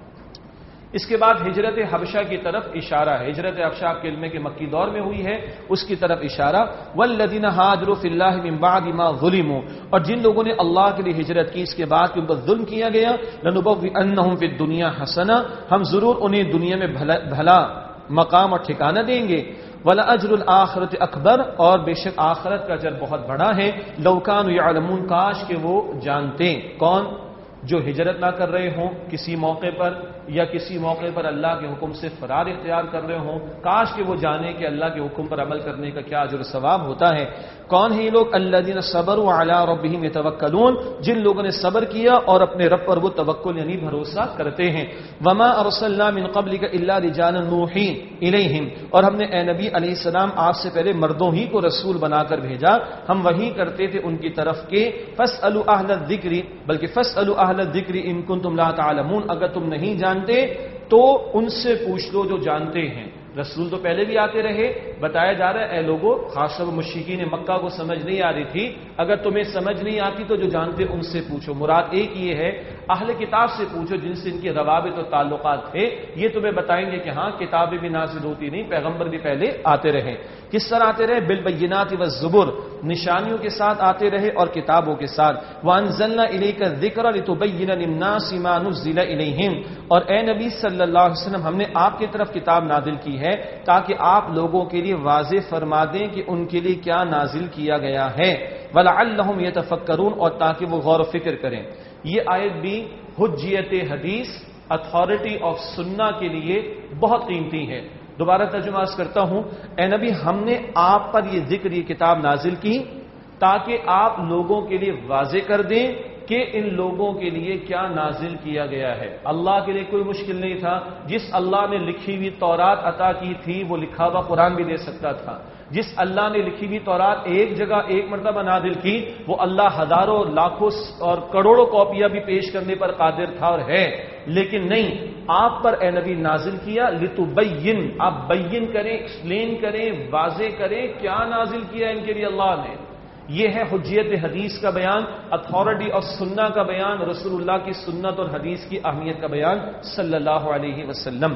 اس کے بعد ہجرت حبشہ کی طرف اشارہ ہے. ہجرت حبشہ آپ کے علم کے مکی دور میں ہوئی ہے، اس کی طرف اشارہ. والذین ہاجروا فی اللہ من بعد ما ظلموا اور جن لوگوں نے اللہ کے لیے ہجرت کی اس کے بعد کہ ان پر ظلم کیا گیا. لنبوئنہم فی الدنیا حسنہ ہم ضرور انہیں دنیا میں بھلا, بھلا مقام اور ٹھکانہ دیں گے. وَلَأَجْرُ الْآخِرَةِ اکبر اور بے شک آخرت کا اجر بہت بڑا ہے. لَوْ كَانُوا يَعْلَمُونَ کاش کہ وہ جانتے. کون؟ جو ہجرت نہ کر رہے ہوں کسی موقع پر یا کسی موقع پر اللہ کے حکم سے فرار اختیار کر رہے ہوں، کاش کہ وہ جانے کہ اللہ کے حکم پر عمل کرنے کا کیا اجر و ثواب ہوتا ہے. کون ہیں یہ لوگ؟ الذین صبروا علی ربہم یتوکلون جن لوگوں نے صبر کیا اور اپنے رب پر وہ توکل یعنی بھروسہ کرتے ہیں. وما ارسلنا من قبلک الا رجالا نوحی الیہم اور ہم نے اے نبی علیہ السلام آپ سے پہلے مردوں ہی کو رسول بنا کر بھیجا، ہم وہی کرتے تھے ان کی طرف کے. فاسألوا اہل الذکر بلکہ فاسألوا اہل الذکر ان کنتم لا تعلمون اگر تم نہیں جانتے تو ان سے پوچھ لو جو جانتے ہیں. رسول تو پہلے بھی آتے رہے. بتایا جا رہا ہے اے لوگوں، خاص طور پر مشرکین مکہ کو سمجھ نہیں آ رہی تھی، اگر تمہیں سمجھ نہیں آتی تو جو جانتے ان سے پوچھو. مراد ایک یہ ہے اہل کتاب سے پوچھو جن سے ان کے روابط و تعلقات تھے. یہ تمہیں بتائیں گے کہ ہاں کتابیں بھی نازل ہوتی نہیں، پیغمبر بھی پہلے آتے رہے. کس طرح آتے رہے؟ بالبینات والزبر نشانیوں کے ساتھ آتے رہے اور کتابوں کے ساتھ. وانزلنا الیک الذکر لتبین للناس ما نزل الیہم اور اے نبی صلی اللہ علیہ وسلم ہم نے آپ کی طرف کتاب نازل کی ہے تاکہ آپ لوگوں کے لیے واضح فرما دیں کہ ان کے لیے کیا نازل کیا گیا ہے. ولعلہم یتفکرون اور تاکہ وہ غور و فکر کریں. یہ آیت بھی حجیت حدیث اتھارٹی آف سنہ کے لیے بہت قیمتی ہے. دوبارہ ترجمہ عرض کرتا ہوں. اے نبی ہم نے آپ پر یہ ذکر یہ کتاب نازل کی تاکہ آپ لوگوں کے لیے واضح کر دیں کہ ان لوگوں کے لیے کیا نازل کیا گیا ہے. اللہ کے لیے کوئی مشکل نہیں تھا. جس اللہ نے لکھی ہوئی تورات عطا کی تھی وہ لکھا ہوا قرآن بھی دے سکتا تھا. جس اللہ نے لکھی ہوئی تورات ایک جگہ ایک مرتبہ نازل کی وہ اللہ ہزاروں لاکھوں اور کروڑوں کاپیاں بھی پیش کرنے پر قادر تھا اور ہے. لیکن نہیں، آپ پر اے نبی نازل کیا لتبین آپ بین کریں، ایکسپلین کریں، واضح کریں کیا نازل کیا ان کے لیے اللہ نے. یہ ہے حجیت حدیث کا بیان، اتھارٹی اور سنہ کا بیان، رسول اللہ کی سنت اور حدیث کی اہمیت کا بیان صلی اللہ علیہ وسلم.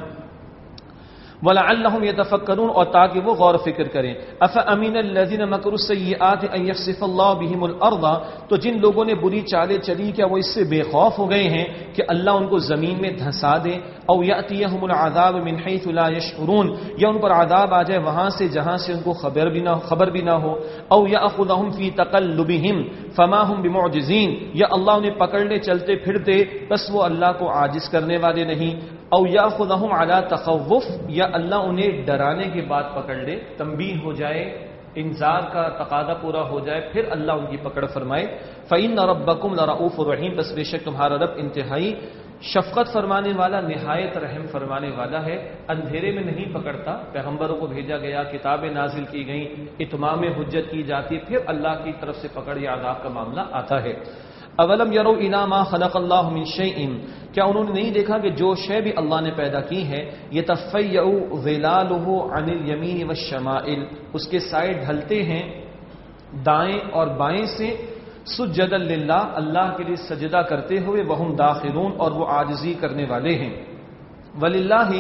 وَلَعَلَّهُمْ يَتَفَكَّرُونَ اور تاکہ وہ غور و فکر کریں. أَفَأَمِنَ الَّذِينَ مَكَرُوا السَّيِّئَاتِ أَن يَخْسِفَ اللَّهُ بِهِمُ الْأَرْضَ تو جن لوگوں نے بری چالیں چلی کیا وہ اس سے بے خوف ہو گئے ہیں کہ اللہ ان کو زمین میں دھنسا دے. أَوْ يَأْتِيَهُمُ الْعَذَابُ مِنْ حَيْثُ لَا يَشْعُرُونَ یا ان پر عذاب آ جائے وہاں سے جہاں سے ان کو خبر بھی نہ خبر بھی نہ ہو. أَوْ يَأْخُذَهُمْ فِي تَقَلُّبِهِمْ فَمَا هُمْ بِمُعْجِزِينَ یا اللہ انہیں پکڑنے چلتے پھرتے بس وہ اللہ کو عاجز کرنے والے نہیں. او یاخذہم علی تخوف یا اللہ انہیں ڈرانے کے بعد پکڑ لے، تنبیہ ہو جائے، انذار کا تقاضا پورا ہو جائے، پھر اللہ ان کی پکڑ فرمائے. فإن ربکم لرؤوف رحیم بس بے شک تمہارا رب انتہائی شفقت فرمانے والا، نہایت رحم فرمانے والا ہے. اندھیرے میں نہیں پکڑتا، پیغمبروں کو بھیجا گیا، کتابیں نازل کی گئیں، اتمام حجت کی جاتی، پھر اللہ کی طرف سے پکڑ یا عذاب کا معاملہ آتا ہے. اولم یروا الی ما خلق اللہ من شیء کیا انہوں نے نہیں دیکھا کہ جو شے بھی اللہ نے پیدا کی ہے یتفیع ظلالہ عن الیمین والشمائل اس کے سائے ڈھلتے ہیں دائیں اور بائیں سے، سجدا للہ اللہ کے لیے سجدہ کرتے ہوئے، وہم داخرون اور وہ عاجزی کرنے والے ہیں. وللہ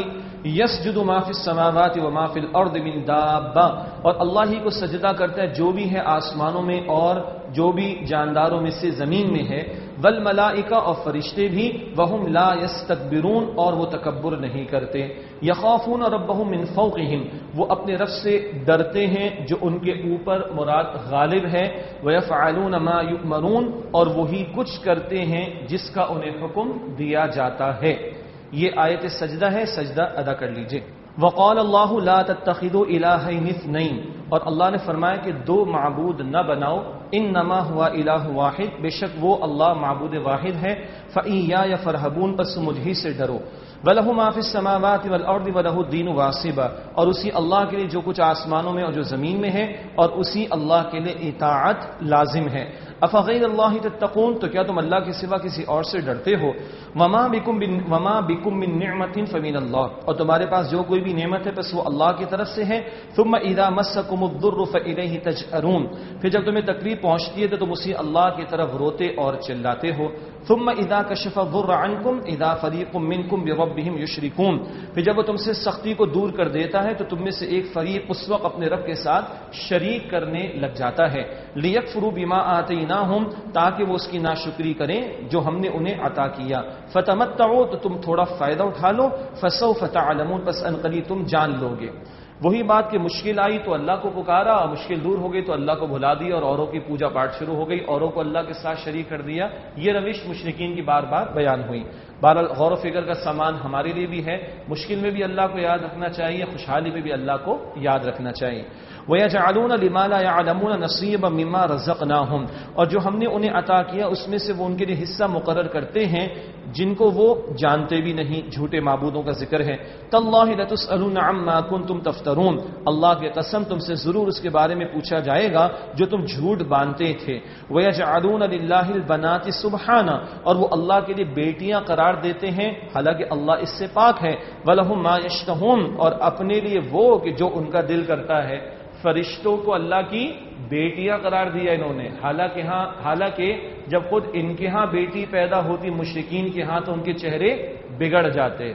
یسجد ما فی السماوات و ما فی الارض من دابہ، اور اللہ ہی کو سجدہ کرتا ہے جو بھی ہے آسمانوں میں اور جو بھی جانداروں میں سے زمین میں ہے، والملائکہ اور فرشتے بھی، وہم لا یستکبرون اور وہ تکبر نہیں کرتے، یخافون ربہم من فوقہم وہ اپنے رب سے ڈرتے ہیں جو ان کے اوپر مراد غالب ہے، ویفعلون ما یؤمرون اور وہی کچھ کرتے ہیں جس کا انہیں حکم دیا جاتا ہے۔ یہ آیت سجدہ ہے، سجدہ ادا کر لیجئے۔ وقال اللہ لا تتخذوا الہین اثنین، اور اللہ نے فرمایا کہ دو معبود نہ بناؤ، انما ہوا الہ واحد بے شک وہ اللہ معبود واحد ہے، فإیایا فرہبون پس مجھ ہی سے ڈرو، وَلَهُ مَا فِي السَّمَاوَاتِ وَالْأَرْضِ وَلَهُ الدِّينُ وَاصِبًا اور اسی اللہ کے لیے جو کچھ آسمانوں میں اور جو زمین میں ہے اور اسی اللہ کے لیے اطاعت لازم ہے۔ افغیر اللہ تتقون تو کیا تم اللہ کے سوا کسی اور سے ڈرتے ہو؟ وما بکم وما بکم من نعمت فمن اللہ اور تمہارے پاس جو کوئی بھی نعمت ہے بس وہ اللہ کی طرف سے ہے۔ ثم اذا مسکم الضر فالیہ تجأرون پھر جب تمہیں تکلیف پہنچتی ہے تو تم اسی اللہ کی طرف روتے اور چلاتے ہو۔ ثم اذا کشف الضر عنکم اذا فریق منکم بربہم یشرکون پھر جب وہ تم سے سختی کو دور کر دیتا ہے تو تم میں سے ایک فریق اس وقت اپنے رب کے ساتھ شریک کرنے لگ جاتا ہے۔ لیکفروا بما آتیناہم تاکہ وہ اس کی ناشکری کریں جو ہم نے انہیں عطا کیا۔ فتمتعوا تو تم تھوڑا فائدہ اٹھا لو، فسوف تعلمون پس انقریب تم جان لو گے۔ وہی بات کہ مشکل آئی تو اللہ کو پکارا اور مشکل دور ہو گئی تو اللہ کو بھلا دیا اور اوروں کی پوجا پاٹ شروع ہو گئی، اوروں کو اللہ کے ساتھ شریک کر دیا۔ یہ روش مشرکین کی بار بار بیان ہوئی۔ بہرحال غور و فکر کا سامان ہمارے لیے بھی ہے، مشکل میں بھی اللہ کو یاد رکھنا چاہیے، خوشحالی میں بھی اللہ کو یاد رکھنا چاہیے۔ وَيَجْعَلُونَ لِمَا لَا يَعْلَمُونَ نَصِيبًا مِّمَّا رَزَقْنَاهُمْ اور جو ہم نے انہیں عطا کیا اس میں سے وہ ان کے لیے حصہ مقرر کرتے ہیں جن کو وہ جانتے بھی نہیں۔ جھوٹے معبودوں کا ذکر ہے۔ تَاللَّهِ لَتُسْأَلُونَ عَمَّا كُنتُمْ تَفْتَرُونَ اللہ کی قسم تم سے ضرور اس کے بارے میں پوچھا جائے گا جو تم جھوٹ باندھتے تھے۔ وَيَجْعَلُونَ لِلَّهِ الْبَنَاتِ سُبْحَانَهُ اور وہ اللہ کے لیے بیٹیاں قرار دیتے ہیں حالانکہ اللہ اس سے پاک ہے۔ وَلَهُم مَّا يَشْتَهُونَ اور اپنے لیے وہ کہ جو ان کا دل کرتا ہے۔ فرشتوں کو اللہ کی بیٹیاں قرار دیا انہوں نے، حالانکہ ہاں حالانکہ جب خود ان کے ہاں بیٹی پیدا ہوتی مشرکین کے ہاں تو ان کے چہرے بگڑ جاتے۔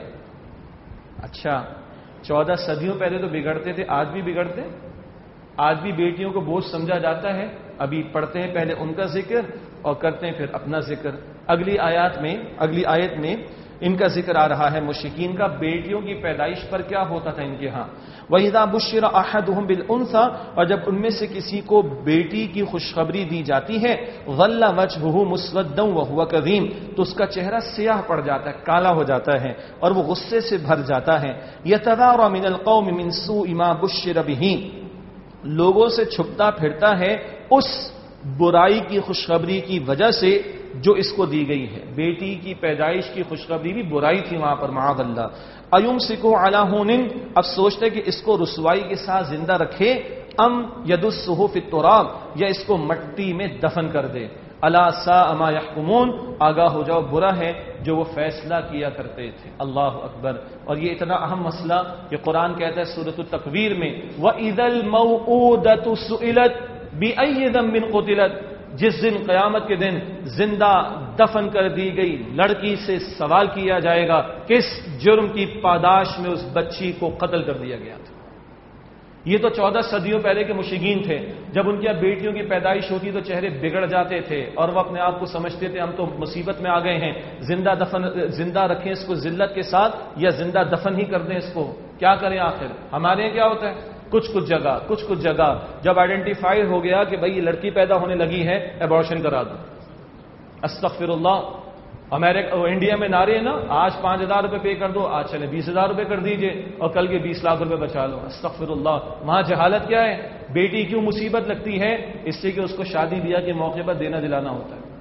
اچھا چودہ صدیوں پہلے تو بگڑتے تھے، آج بھی بگڑتے؟ آج بھی بیٹیوں کو بوجھ سمجھا جاتا ہے؟ ابھی پڑھتے ہیں پہلے ان کا ذکر اور کرتے ہیں پھر اپنا ذکر۔ اگلی آیات میں اگلی آیت میں ان کا ذکر آ رہا ہے مشرکین کا، بیٹیوں کی پیدائش پر کیا ہوتا تھا ان کے ہاں۔ وَإِذَا بُشِّرَ أَحَدُهُمْ بِالْأُنثَىٰ اور جب ان میں سے کسی کو بیٹی کی خوشخبری دی جاتی ہے، ظَلَّ وَجْهُهُ مُسْوَدًّا وَهُوَ كَظِيمٌ تو اس کا چہرہ سیاہ پڑ جاتا ہے، کالا ہو جاتا ہے اور وہ غصے سے بھر جاتا ہے۔ يَتَوَارَىٰ مِنَ الْقَوْمِ مِنْ سُوءِ مَا بُشِّرَ بِهِ لوگوں سے چھپتا پھرتا ہے اس برائی کی خوشخبری کی وجہ سے جو اس کو دی گئی ہے۔ بیٹی کی پیدائش کی خوشخبری بھی برائی تھی وہاں پر، معاذ اللہ۔ ایمسکو علی ہون اب سوچتے کہ اس کو رسوائی کے ساتھ زندہ رکھے، ام یدسہ فی التراب یا اس کو مٹی میں دفن کر دے۔ الا ساء ما یحکمون آگاہ ہو جاؤ برا ہے جو وہ فیصلہ کیا کرتے تھے۔ اللہ اکبر۔ اور یہ اتنا اہم مسئلہ کہ قرآن کہتا ہے سورۃ التکویر میں وَإِذَا الْمَوْءُودَةُ سُئِلَتْ بِأَيِّ ذَنبٍ قُتِلَتْ جس دن قیامت کے دن زندہ دفن کر دی گئی لڑکی سے سوال کیا جائے گا کس جرم کی پاداش میں اس بچی کو قتل کر دیا گیا تھا۔ یہ تو چودہ صدیوں پہلے کے مشرکین تھے، جب ان کی بیٹیوں کی پیدائش ہوتی تو چہرے بگڑ جاتے تھے اور وہ اپنے آپ کو سمجھتے تھے ہم تو مصیبت میں آ گئے ہیں، زندہ دفن زندہ رکھیں اس کو ذلت کے ساتھ یا زندہ دفن ہی کر دیں اس کو، کیا کریں آخر۔ ہمارے یہاں کیا ہوتا ہے کچھ کچھ جگہ کچھ کچھ جگہ جب آئیڈینٹیفائی ہو گیا کہ بھئی یہ لڑکی پیدا ہونے لگی ہے ایبورشن کرا دو۔ استغفر اللہ۔ امریکہ انڈیا میں نعرے ہیں نا، آج پانچ ہزار روپے پے کر دو، آج چلے بیس ہزار روپے کر دیجئے اور کل کے بیس لاکھ روپے بچا لو۔ استغفر اللہ۔ وہاں جہالت کیا ہے؟ بیٹی کیوں مصیبت لگتی ہے؟ اس سے کہ اس کو شادی بیاہ کے موقع پر دینا دلانا ہوتا ہے۔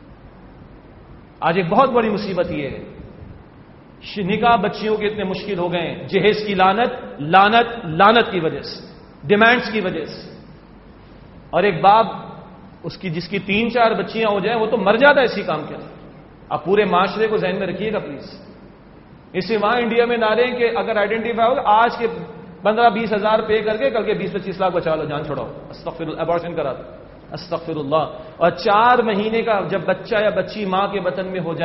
آج ایک بہت بڑی مصیبت یہ ہے، نکاح بچیوں کے اتنے مشکل ہو گئے ہیں، جہیز کی لانت لانت لانت کی وجہ سے، ڈیمانڈز کی وجہ سے۔ اور ایک باپ اس کی جس کی تین چار بچیاں ہو جائیں وہ تو مر جاتا ہے اسی کام کے اندر۔ اب پورے معاشرے کو ذہن میں رکھیے گا پلیز۔ اس سے وہاں انڈیا میں نعرے کہ اگر آئیڈینٹیفائی ہوگا آج کے پندرہ بیس ہزار پے کر کے کل کے بیس پچیس لاکھ بچا لو، جان چھوڑاؤ۔ استغفر اللہ، ابارشن کرا دو۔ استغفر اللہ۔ اور چار مہینے کا جب بچہ یا بچی ماں کے بطن میں ہو جائے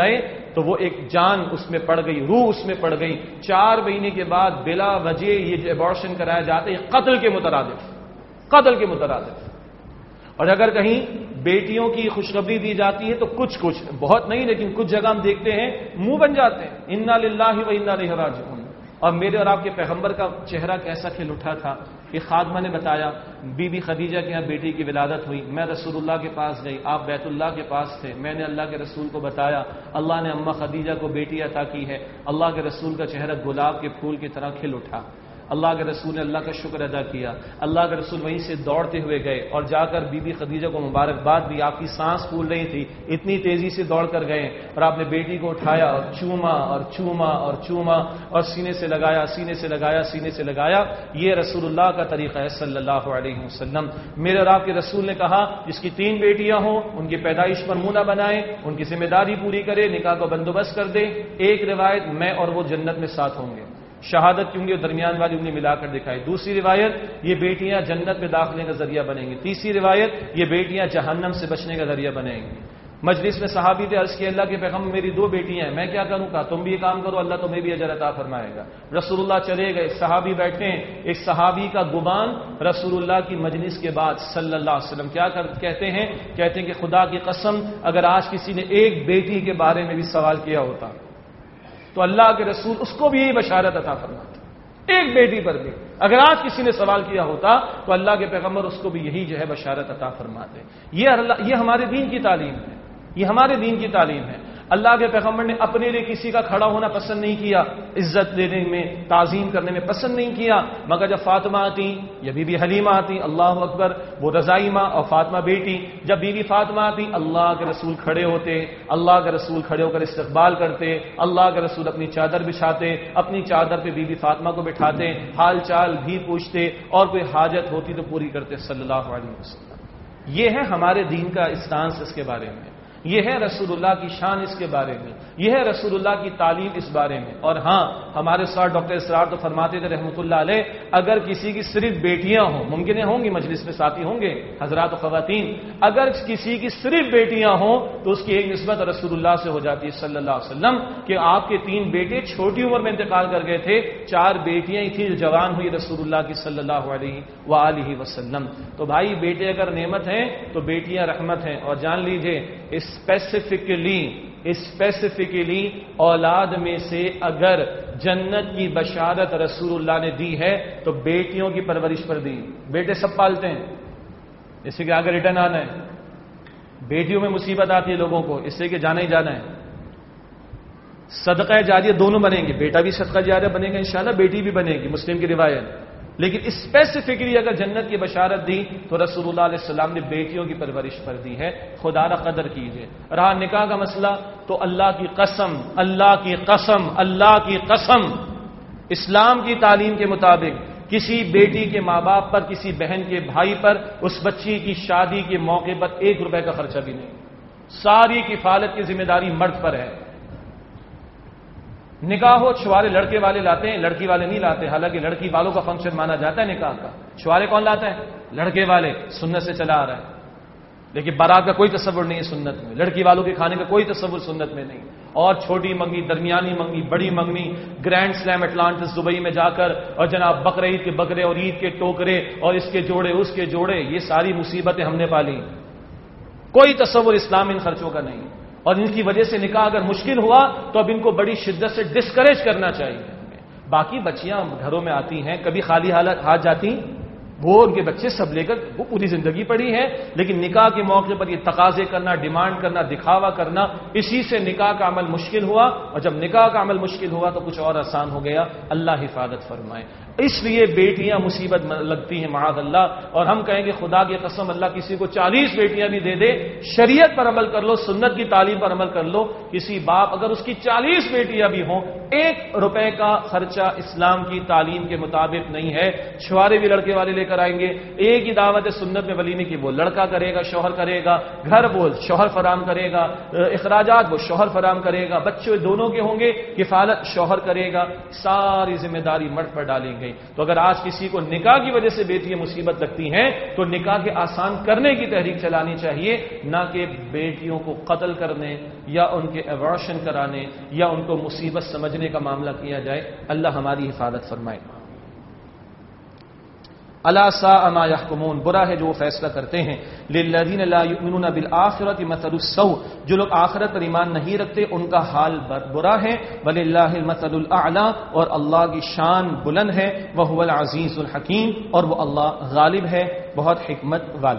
تو وہ ایک جان اس میں پڑ گئی، روح اس میں پڑ گئی. چار مہینے کے بعد بلا وجہ یہ جو ابارشن کرایا جاتا ہے، قتل کے مترادف قتل کے مترادف. اور اگر کہیں بیٹیوں کی خوشخبری دی جاتی ہے تو کچھ کچھ بہت نہیں لیکن کچھ جگہ ہم دیکھتے ہیں منہ بن جاتے ہیں، انا للہ و انا الیہ راجعون. اور میرے اور آپ کے پیغمبر کا چہرہ کیسا کھل اٹھا تھا. یہ خادمہ نے بتایا بی بی خدیجہ کے یہاں بیٹی کی ولادت ہوئی، میں رسول اللہ کے پاس گئی، آپ بیت اللہ کے پاس تھے، میں نے اللہ کے رسول کو بتایا اللہ نے اماں خدیجہ کو بیٹی عطا کی ہے. اللہ کے رسول کا چہرہ گلاب کے پھول کی طرح کھل اٹھا. اللہ کے رسول نے اللہ کا شکر ادا کیا. اللہ کے رسول وہیں سے دوڑتے ہوئے گئے اور جا کر بی بی خدیجہ کو مبارکباد دی. آپ کی سانس پھول رہی تھی، اتنی تیزی سے دوڑ کر گئے اور آپ نے بیٹی کو اٹھایا اور چوما اور چوما اور چوما اور سینے سے لگایا سینے سے لگایا سینے سے لگایا. یہ رسول اللہ کا طریقہ ہے صلی اللہ علیہ وسلم. میرے اور آپ کے رسول نے کہا جس کی تین بیٹیاں ہوں ان کی پیدائش پر منہ نہ بنائے، ان کی ذمہ داری پوری کرے، نکاح کا بندوبست کر دے. ایک روایت میں اور وہ جنت میں ساتھ ہوں گے، شہادت کی انگلی اور درمیان والی انگلی ملا کر دکھائی. دوسری روایت یہ بیٹیاں جنت میں داخلے کا ذریعہ بنیں گی. تیسری روایت یہ بیٹیاں جہنم سے بچنے کا ذریعہ بنیں گی. مجلس میں صحابی نے عرض کیا اللہ کے پیغمبر میری دو بیٹیاں ہیں، میں کیا کروں؟ کہا تم بھی یہ کام کرو اللہ تمہیں بھی اجر عطا فرمائے گا. رسول اللہ چلے گئے، صحابی بیٹھے ہیں. ایک صحابی کا گمان رسول اللہ کی مجلس کے بعد صلی اللہ علیہ وسلم کیا کہتے ہیں کہتے ہیں کہ خدا کی قسم اگر آج کسی نے ایک بیٹی کے بارے میں بھی سوال کیا ہوتا تو اللہ کے رسول اس کو بھی یہی بشارت عطا فرماتے. ایک بیٹی پر بھی اگر آج کسی نے سوال کیا ہوتا تو اللہ کے پیغمبر اس کو بھی یہی جو ہے بشارت عطا فرماتے. یہ اللہ یہ ہمارے دین کی تعلیم ہے، یہ ہمارے دین کی تعلیم ہے. اللہ کے پیغمبر نے اپنے لیے کسی کا کھڑا ہونا پسند نہیں کیا، عزت دینے میں تعظیم کرنے میں پسند نہیں کیا، مگر جب فاطمہ آتی یا بی بی حلیمہ آتی اللہ اکبر وہ رضائی ماں اور فاطمہ بیٹی، جب بی بی فاطمہ آتی اللہ کے رسول کھڑے ہوتے، اللہ کے رسول کھڑے ہو کر استقبال کرتے، اللہ کے رسول اپنی چادر بچھاتے، اپنی چادر پہ بی بی فاطمہ کو بٹھاتے، حال چال بھی پوچھتے اور کوئی حاجت ہوتی تو پوری کرتے صلی اللہ علیہ وسلم. یہ ہے ہمارے دین کا اسٹانس اس کے بارے میں، یہ ہے رسول اللہ کی شان اس کے بارے میں، یہ ہے رسول اللہ کی تعلیم اس بارے میں. اور ہاں ہمارے ساتھ ڈاکٹر اسرار تو فرماتے تھے رحمۃ اللہ علیہ اگر کسی کی صرف بیٹیاں ہوں، ممکن ہے ہوں گی مجلس میں ساتھی ہوں گے حضرات و خواتین، اگر کسی کی صرف بیٹیاں ہوں تو اس کی ایک نسبت رسول اللہ سے ہو جاتی ہے صلی اللہ علیہ وسلم کہ آپ کے تین بیٹے چھوٹی عمر میں انتقال کر گئے تھے، چار بیٹیاں ہی تھیں جو جوان ہوئی رسول اللہ کی صلی اللہ علیہ وآلہ وسلم. تو بھائی بیٹے اگر نعمت ہیں تو بیٹیاں رحمت ہیں. اور جان لیجئے اسپیسیفکلی اسپیسیفکلی اولاد میں سے اگر جنت کی بشارت رسول اللہ نے دی ہے تو بیٹیوں کی پرورش پر دی. بیٹے سب پالتے ہیں، اس سے کہ آگے ریٹرن آنا ہے. بیٹیوں میں مصیبت آتی ہے لوگوں کو، اس سے کہ جانا ہی جانا ہے. صدقہ جاریہ دونوں بنیں گے، بیٹا بھی صدقہ جاریہ بنے گا انشاءاللہ، بیٹی بھی بنے گی، مسلم کی روایت. لیکن اسپیسیفکلی اگر جنت کی بشارت دی تو رسول اللہ علیہ السلام نے بیٹیوں کی پرورش پر دی ہے. خدا را قدر کیجئے. رہا نکاح کا مسئلہ تو اللہ کی قسم اللہ کی قسم اللہ کی قسم اسلام کی تعلیم کے مطابق کسی بیٹی کے ماں باپ پر، کسی بہن کے بھائی پر اس بچی کی شادی کے موقع پر ایک روپے کا خرچہ بھی نہیں. ساری کفالت کی ذمہ داری مرد پر ہے. نکاح ہو چھوارے لڑکے والے لاتے ہیں، لڑکی والے نہیں لاتے، حالانکہ لڑکی والوں کا فنکشن مانا جاتا ہے نکاح کا. چھوارے کون لاتا ہے؟ لڑکے والے. سنت سے چلا آ رہا ہے، لیکن بارات کا کوئی تصور نہیں ہے سنت میں، لڑکی والوں کے کھانے کا کوئی تصور سنت میں نہیں. اور چھوٹی منگنی، درمیانی منگنی، بڑی منگنی، گرینڈ سلیم اٹلانٹس دبئی میں جا کر اور جناب بقر عید کے بکرے اور عید کے ٹوکرے اور اس کے جوڑے اس کے جوڑے، یہ ساری مصیبتیں ہم نے پالی. کوئی تصور اسلام ان خرچوں کا نہیں. اور ان کی وجہ سے نکاح اگر مشکل ہوا تو اب ان کو بڑی شدت سے ڈسکریج کرنا چاہیے. باقی بچیاں گھروں میں آتی ہیں، کبھی خالی حالت ہاتھ جاتی، وہ ان کے بچے سب لے کر وہ پوری زندگی پڑی ہے، لیکن نکاح کے موقع پر یہ تقاضے کرنا، ڈیمانڈ کرنا، دکھاوا کرنا، اسی سے نکاح کا عمل مشکل ہوا. اور جب نکاح کا عمل مشکل ہوا تو کچھ اور آسان ہو گیا. اللہ حفاظت فرمائے. اس لیے بیٹیاں مصیبت لگتی ہیں معاذ اللہ. اور ہم کہیں کہ خدا کی قسم اللہ کسی کو چالیس بیٹیاں بھی دے دے، شریعت پر عمل کر لو، سنت کی تعلیم پر عمل کر لو. کسی باپ اگر اس کی چالیس بیٹیاں بھی ہوں ایک روپے کا خرچہ اسلام کی تعلیم کے مطابق نہیں ہے. چھوارے بھی لڑکے والے لے کر آئیں گے, ایک ہی دعوت سنت میں ولیمے کی وہ لڑکا کرے گا, شوہر کرے گا, گھر وہ شوہر فراہم کرے گا, اخراجات وہ شوہر فراہم کرے گا, بچے دونوں کے ہوں گے, کفالت شوہر کرے گا, ساری ذمہ داری مرد پر ڈالیں گے. تو اگر آج کسی کو نکاح کی وجہ سے بیٹیاں مصیبت لگتی ہیں تو نکاح کے آسان کرنے کی تحریک چلانی چاہیے, نہ کہ بیٹیوں کو قتل کرنے یا ان کے ایورشن کرانے یا ان کو مصیبت سمجھنے کا معاملہ کیا جائے. اللہ ہماری حفاظت فرمائے. الا ساء ما يحكمون, برا ہے جو وہ فیصلہ کرتے ہیں. للذین لا یؤمنون بالآخرۃ مثل السوء, جو لوگ آخرت پر ایمان نہیں رکھتے ان کا حال برا ہے. وللہ المثل الاعلی, اور اللہ کی شان بلند ہے. وهو العزیز الحکیم, اور وہ اللہ غالب ہے, بہت حکمت والا.